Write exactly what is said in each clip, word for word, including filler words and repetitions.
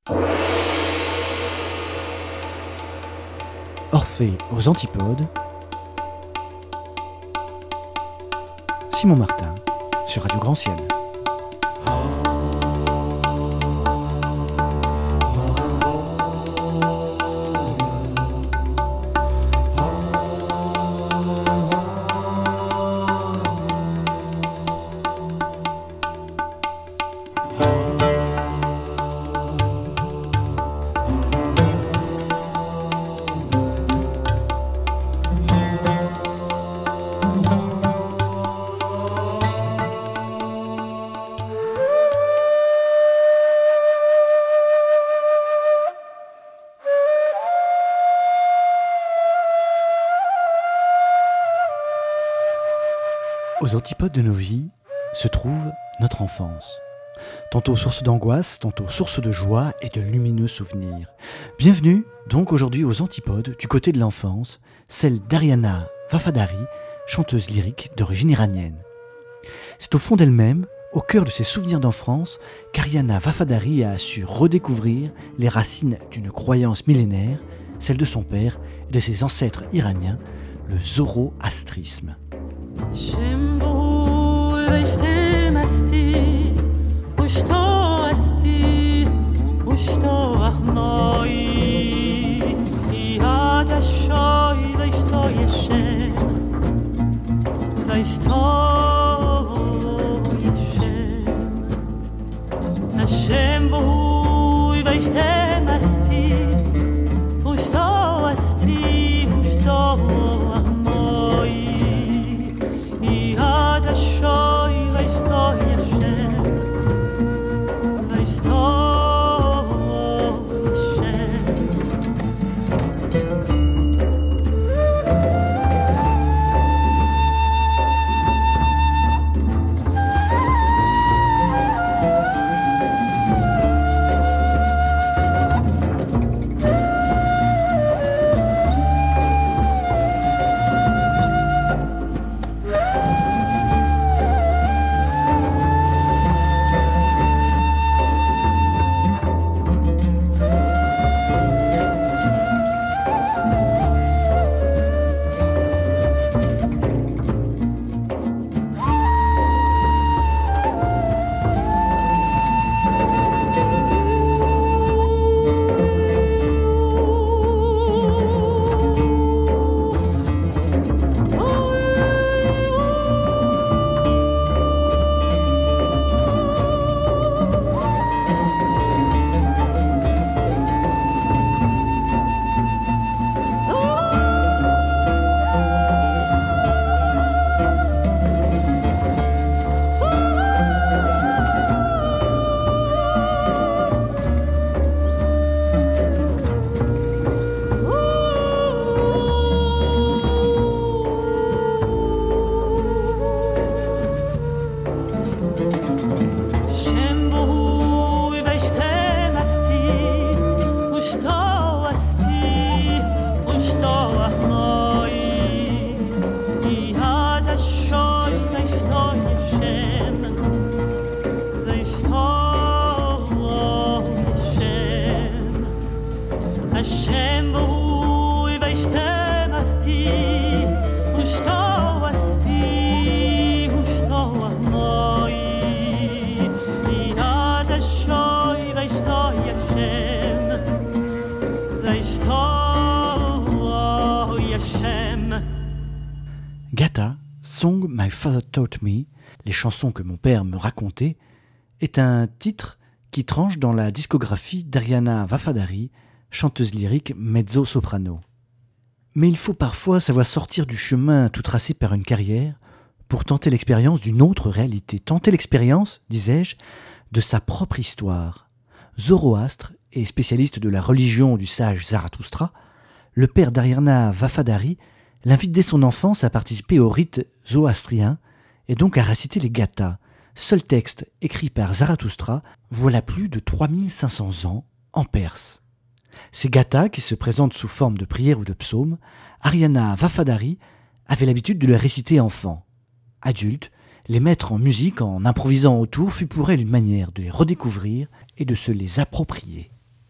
Orphée aux Antipodes, Simon Martin, sur Radio Grand Ciel. Aux antipodes de nos vies se trouve notre enfance. Tantôt source d'angoisse, tantôt source de joie et de lumineux souvenirs. Bienvenue donc aujourd'hui aux antipodes du côté de l'enfance, celle d'Ariana Vafadari, chanteuse lyrique d'origine iranienne. C'est au fond d'elle-même, au cœur de ses souvenirs d'enfance, qu'Ariana Vafadari a su redécouvrir les racines d'une croyance millénaire, celle de son père et de ses ancêtres iraniens, le zoroastrisme. Gata, Song My Father Taught Me, les chansons que mon père me racontait, est un titre qui tranche dans la discographie d'Ariana Vafadari, chanteuse lyrique mezzo-soprano. Mais il faut parfois savoir sortir du chemin tout tracé par une carrière pour tenter l'expérience d'une autre réalité, tenter l'expérience, disais-je, de sa propre histoire. Zoroastre et spécialiste de la religion du sage Zarathustra, le père d'Ariana Vafadari l'invite dès son enfance à participer au rite zoroastrien et donc à réciter les gathas, seul texte écrit par Zarathustra, voilà plus de trois mille cinq cents ans en perse. Ces gathas, qui se présentent sous forme de prières ou de psaumes, Ariana Vafadari avait l'habitude de les réciter enfant. Adulte, les mettre en musique en improvisant autour fut pour elle une manière de les redécouvrir et de se les approprier.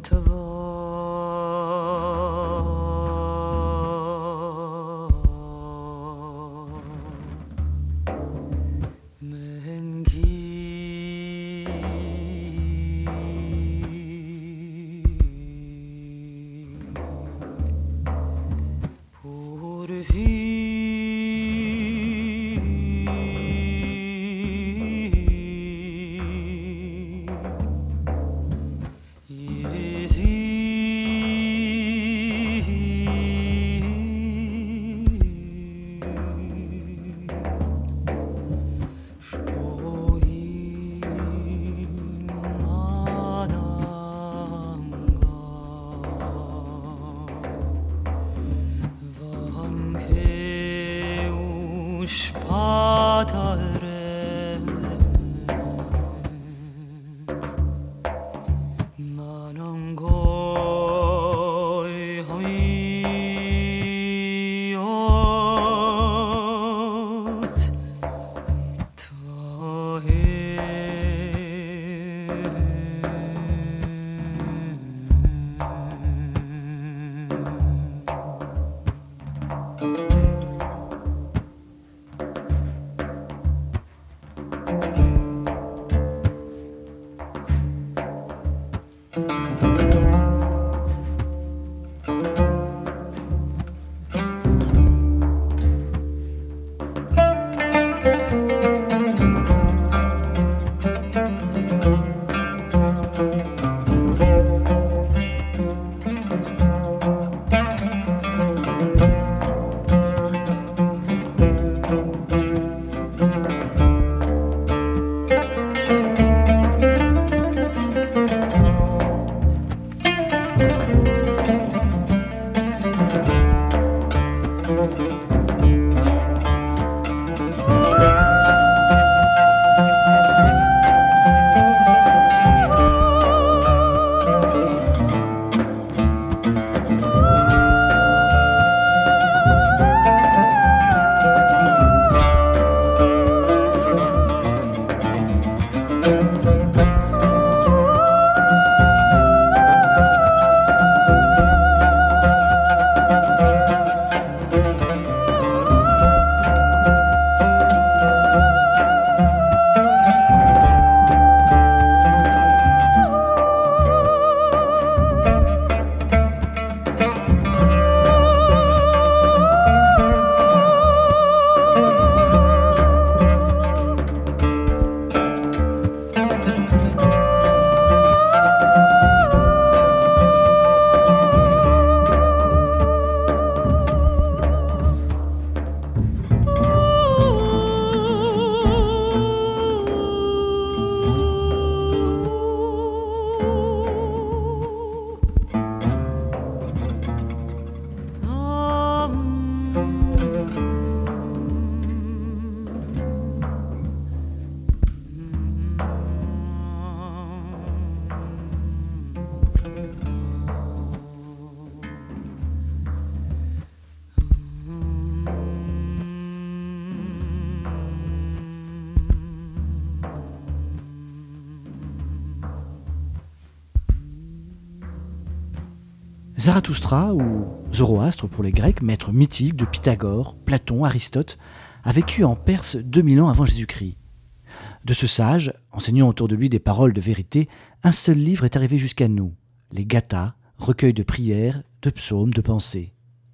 Zarathustra, ou Zoroastre pour les Grecs, maître mythique de Pythagore, Platon, Aristote, a vécu en Perse deux mille ans avant Jésus-Christ. De ce sage, enseignant autour de lui des paroles de vérité, un seul livre est arrivé jusqu'à nous, les Gathas, recueil de prières, de psaumes, de pensées.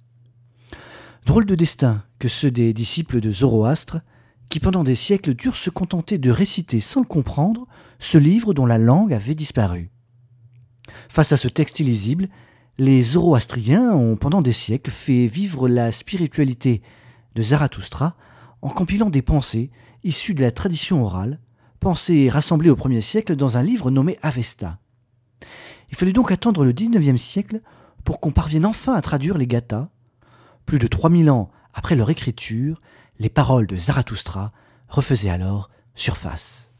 Drôle de destin que ceux des disciples de Zoroastre, qui pendant des siècles durent se contenter de réciter sans le comprendre ce livre dont la langue avait disparu. Face à ce texte illisible, les Zoroastriens ont pendant des siècles fait vivre la spiritualité de Zarathustra en compilant des pensées issues de la tradition orale, pensées rassemblées au premier siècle dans un livre nommé Avesta. Il fallut donc attendre le dix-neuvième siècle pour qu'on parvienne enfin à traduire les Gathas. Plus de trois mille ans après leur écriture, les paroles de Zarathustra refaisaient alors surface.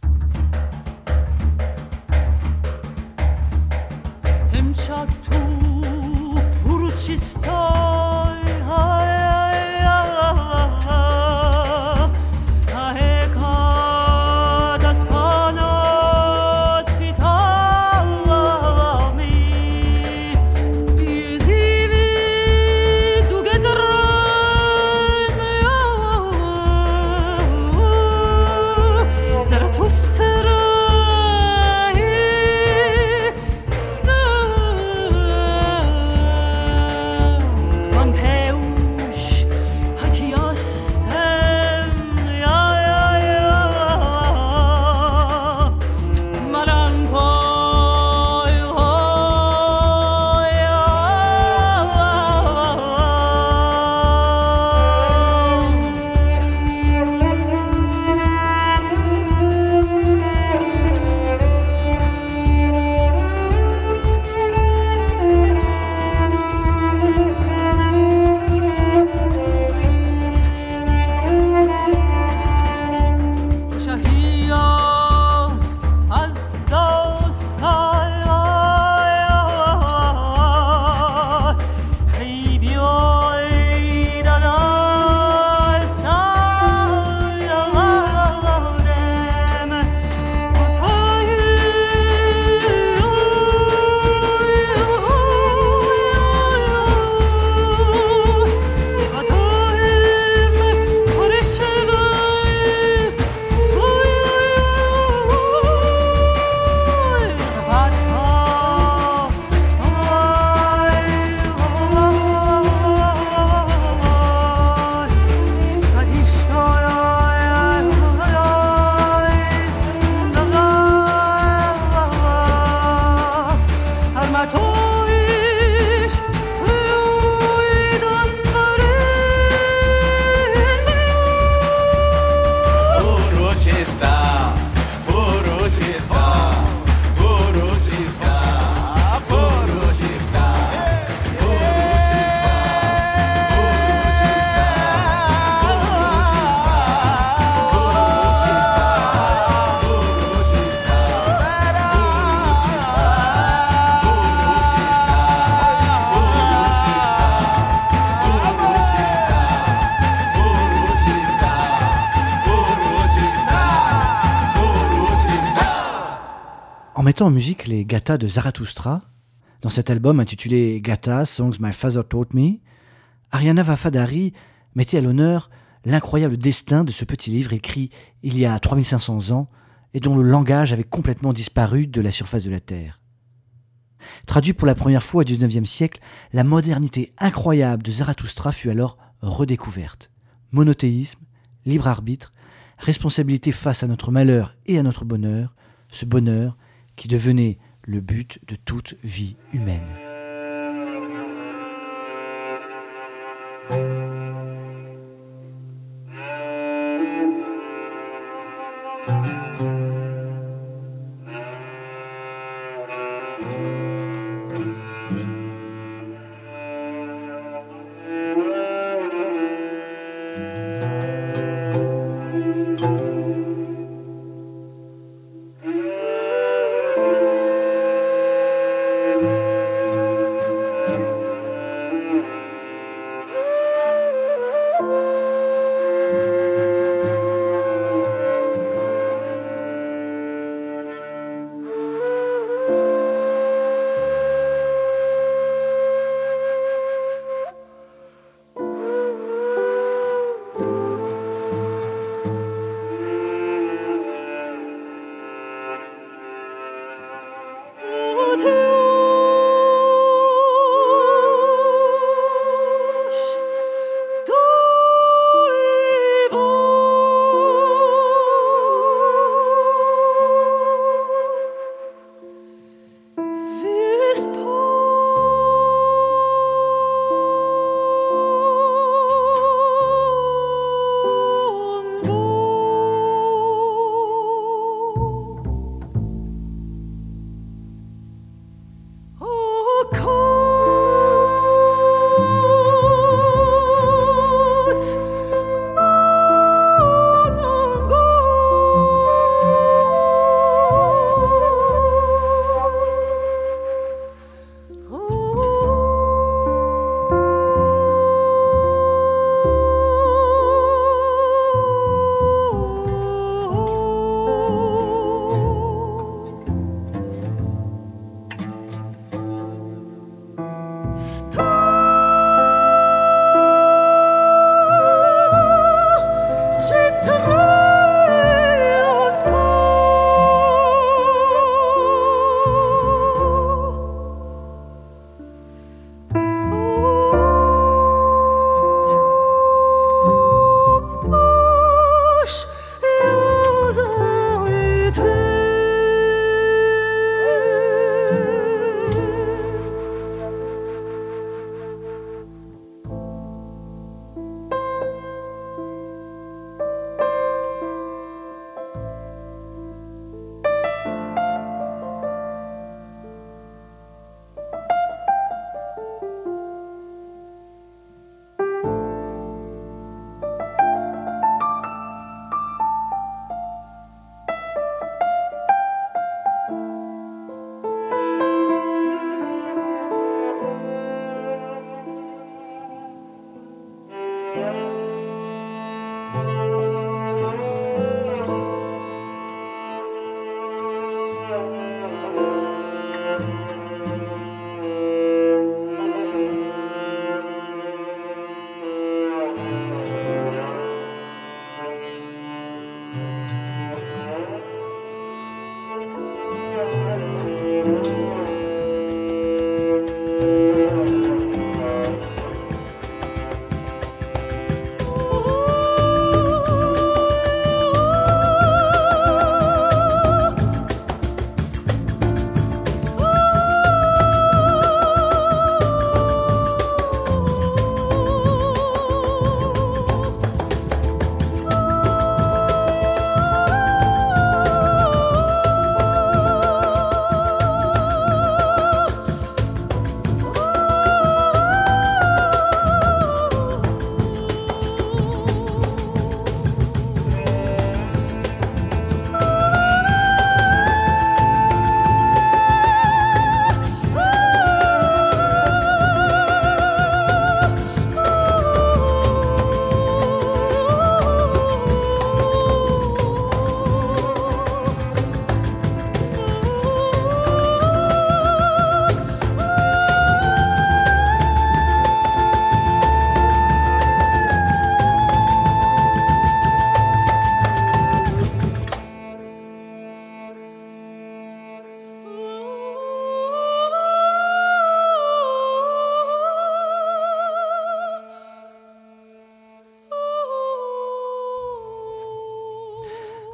En mettant en musique les gathas de Zarathustra, dans cet album intitulé Gatha, Songs My Father Taught Me, Ariana Vafadari mettait à l'honneur l'incroyable destin de ce petit livre écrit il y a trois mille cinq cents ans et dont le langage avait complètement disparu de la surface de la Terre. Traduit pour la première fois au dix-neuvième siècle, la modernité incroyable de Zarathustra fut alors redécouverte. Monothéisme, libre arbitre, responsabilité face à notre malheur et à notre bonheur, ce bonheur qui devenait le but de toute vie humaine.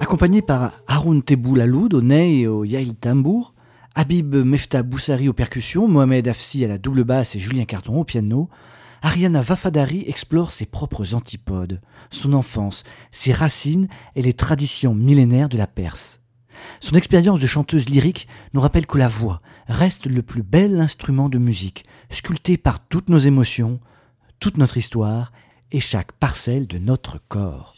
Accompagné par Haroun Tebboul Aloud au ney et au yaïl tambour, Habib Mefta Boussari aux percussions, Mohamed Hafsi à la double basse et Julien Carton au piano, Ariana Vafadari explore ses propres antipodes, son enfance, ses racines et les traditions millénaires de la Perse. Son expérience de chanteuse lyrique nous rappelle que la voix reste le plus bel instrument de musique, sculpté par toutes nos émotions, toute notre histoire et chaque parcelle de notre corps.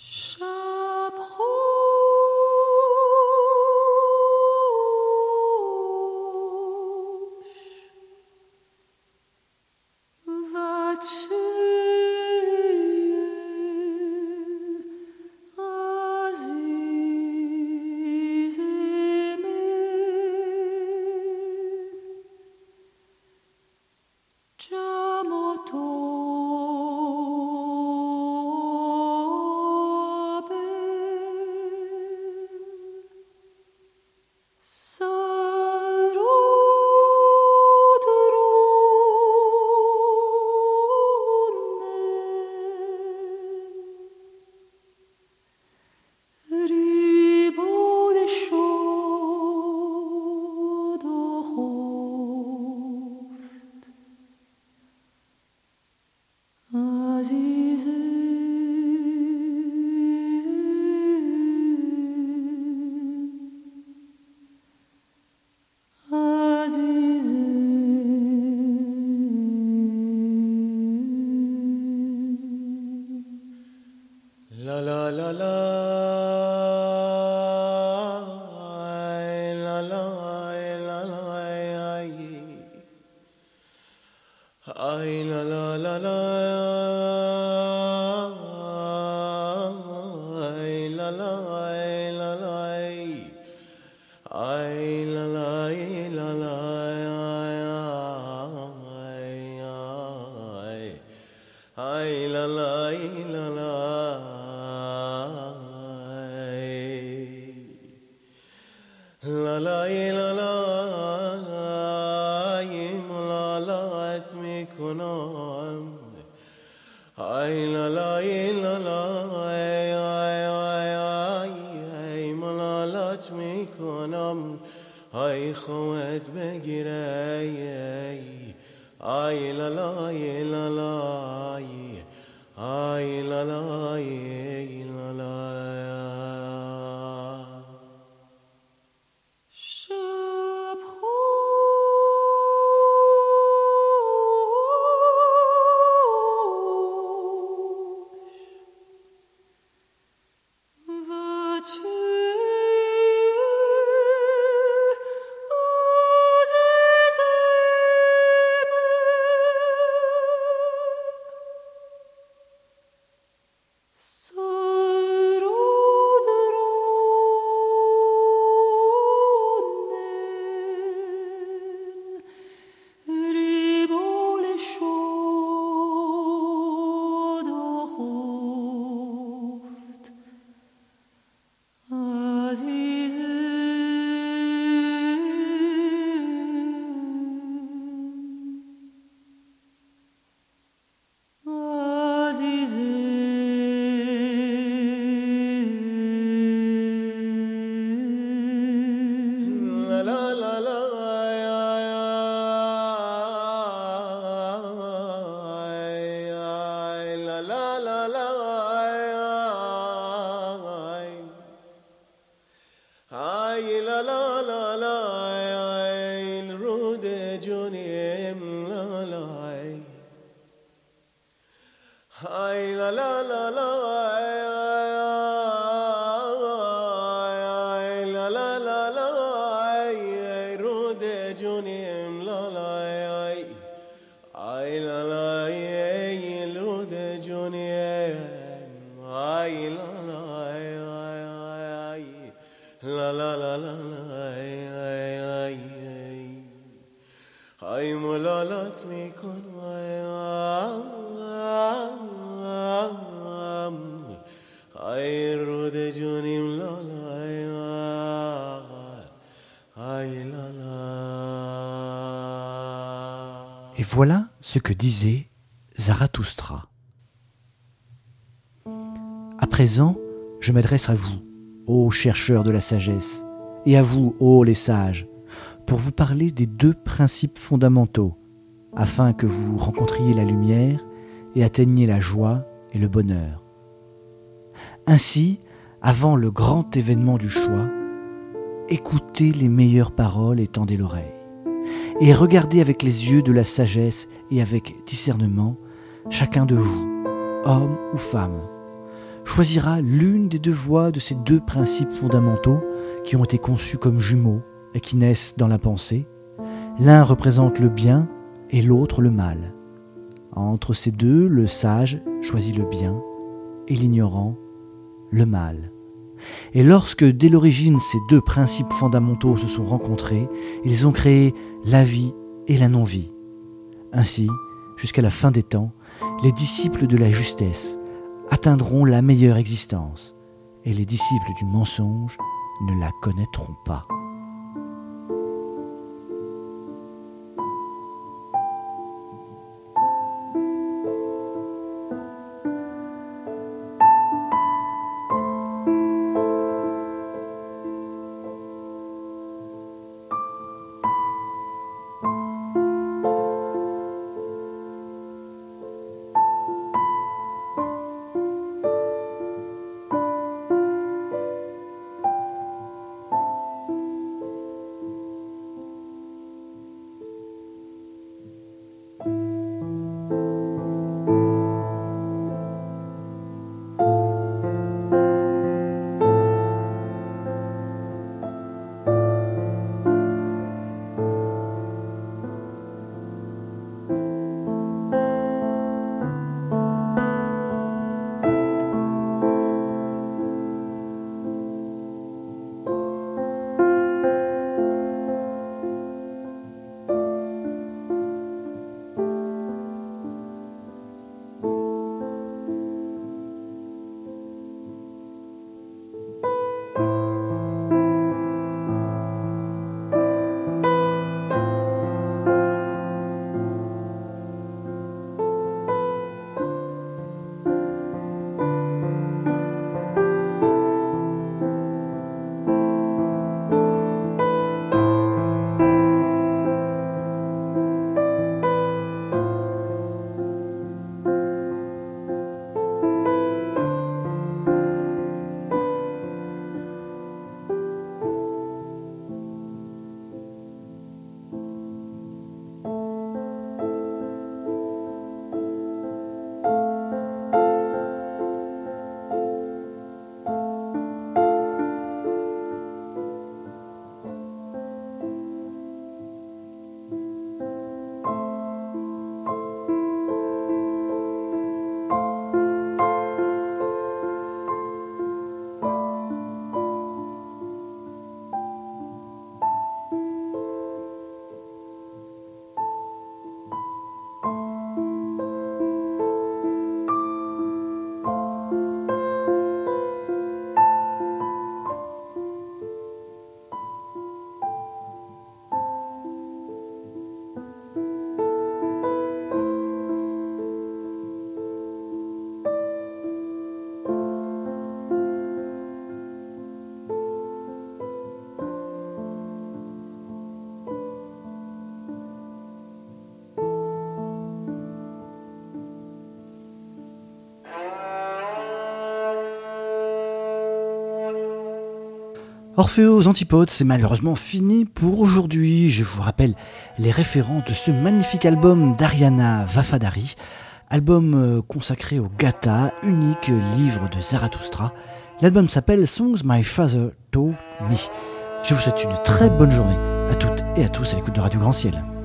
Et voilà ce que disait Zarathustra. À présent, je m'adresse à vous, ô chercheurs de la sagesse, et à vous, ô les sages, pour vous parler des deux principes fondamentaux, afin que vous rencontriez la lumière et atteigniez la joie et le bonheur. Ainsi, avant le grand événement du choix, écoutez les meilleures paroles et tendez l'oreille, et regardez avec les yeux de la sagesse et avec discernement, chacun de vous, homme ou femme, choisira l'une des deux voies de ces deux principes fondamentaux qui ont été conçus comme jumeaux et qui naissent dans la pensée. L'un représente le bien et l'autre le mal. Entre ces deux, le sage choisit le bien et l'ignorant le mal. Et lorsque dès l'origine ces deux principes fondamentaux se sont rencontrés, ils ont créé la vie et la non-vie. Ainsi, jusqu'à la fin des temps, les disciples de la justesse atteindront la meilleure existence, et les disciples du mensonge ne la connaîtront pas. Orphée aux Antipodes, c'est malheureusement fini pour aujourd'hui. Je vous rappelle les référents de ce magnifique album d'Ariana Vafadari, album consacré au Gatha, unique livre de Zarathustra. L'album s'appelle Songs My Father Taught Me. Je vous souhaite une très bonne journée à toutes et à tous à l'écoute de Radio Grand Ciel.